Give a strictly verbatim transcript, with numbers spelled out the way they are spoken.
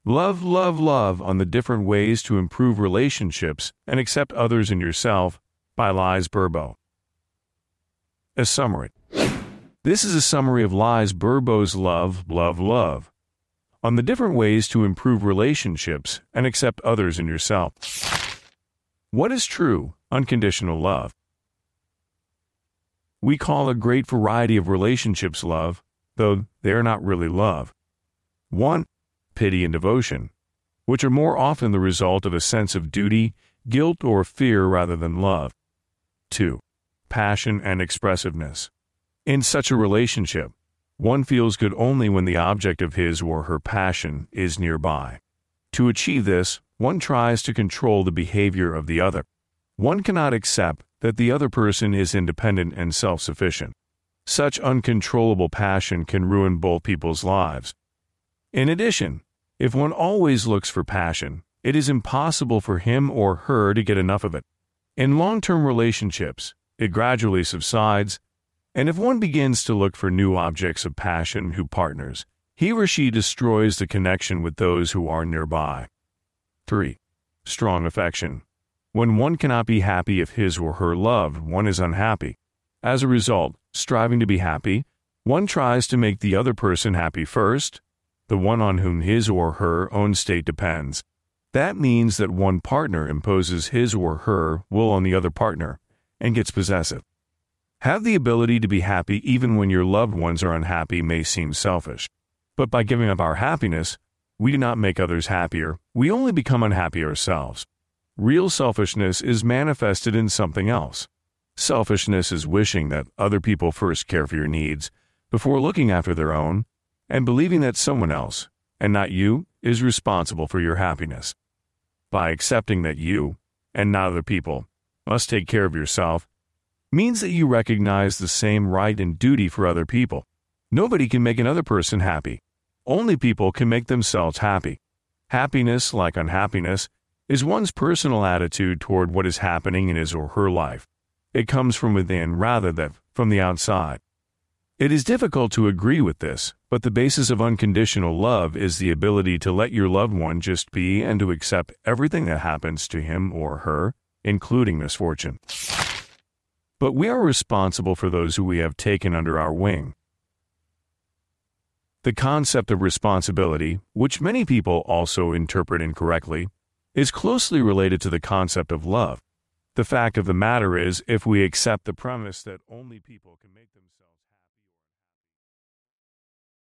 Love, Love, Love on the Different Ways to Improve Relationships and Accept Others and Yourself by Lise Bourbeau. A summary. This is a summary of Lise Bourbeau's Love, Love, Love on the Different Ways to Improve Relationships and Accept Others and Yourself. What is true, unconditional love? We call a great variety of relationships love, though they are not really love. one. Pity and devotion, which are more often the result of a sense of duty, guilt, or fear rather than love. two. Passion and expressiveness. In such a relationship, one feels good only when the object of his or her passion is nearby. To achieve this, one tries to control the behavior of the other. One cannot accept that the other person is independent and self-sufficient. Such uncontrollable passion can ruin both people's lives. In addition, if one always looks for passion, it is impossible for him or her to get enough of it. In long-term relationships, it gradually subsides, and if one begins to look for new objects of passion who partners, he or she destroys the connection with those who are nearby. three. Strong affection. When one cannot be happy if his or her loved one is unhappy. As a result, striving to be happy, one tries to make the other person happy first, the one on whom his or her own state depends. That means that one partner imposes his or her will on the other partner and gets possessive. Have the ability to be happy even when your loved ones are unhappy may seem selfish. But by giving up our happiness, we do not make others happier, we only become unhappy ourselves. Real selfishness is manifested in something else. Selfishness is wishing that other people first care for your needs before looking after their own, and believing that someone else, and not you, is responsible for your happiness. By accepting that you, and not other people, must take care of yourself, means that you recognize the same right and duty for other people. Nobody can make another person happy. Only people can make themselves happy. Happiness, like unhappiness, is one's personal attitude toward what is happening in his or her life. It comes from within rather than from the outside. It is difficult to agree with this, but the basis of unconditional love is the ability to let your loved one just be and to accept everything that happens to him or her, including misfortune. But we are responsible for those who we have taken under our wing. The concept of responsibility, which many people also interpret incorrectly, is closely related to the concept of love. The fact of the matter is, if we accept the premise that only people can make themselves